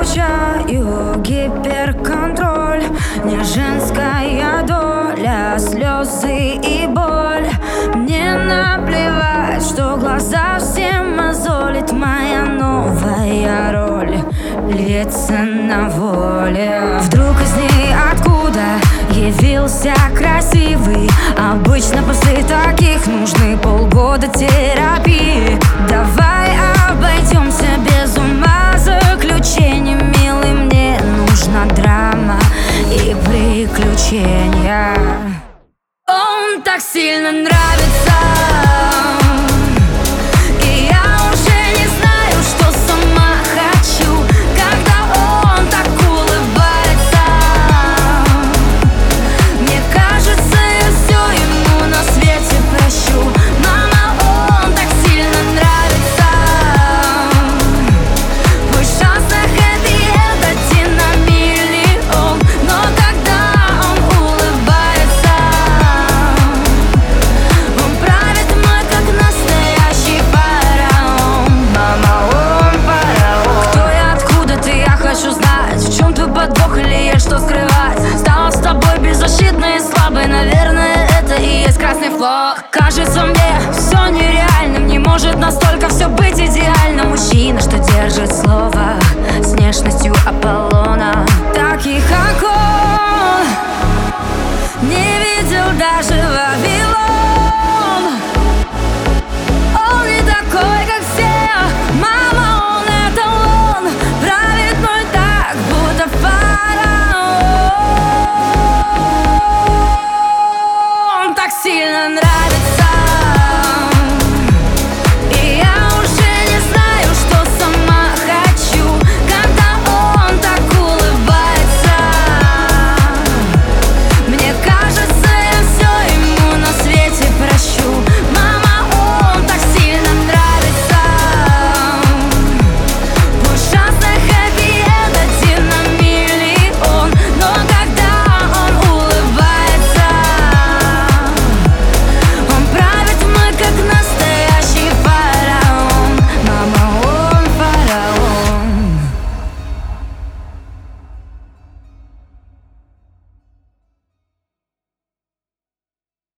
получаю гиперконтроль. Не женская доля, слезы и боль. Мне наплевать, что глаза все мозолит. Моя новая роль льется на воле. Вдруг из ниоткуда явился красивый. Обычно после таких нужны полгода терапии. Давай обойдемся без ума заключений, милый. Мне нужна драма и приключения. Он так сильно нравится, и я уже не знаю, что сама хочу, когда он так улыбается. Мне кажется, я все ему на свете прощу. Мама, он так сильно нравится. Пусть шанс на хэппи-энд 1 на миллион, но когда он улыбается, он правит мной, как настоящий фараон. Мама, он фараон. Кто я, откуда ты, я хочу знать. В чем твой подвох или есть что скрывать? Стала с тобой беззащитной и слабой. Наверное, это и есть красный флаг. Кажется мне все нереальным. Не может настолько все быть идеально. Мужчина, что держит слово, с внешностью Аполлона.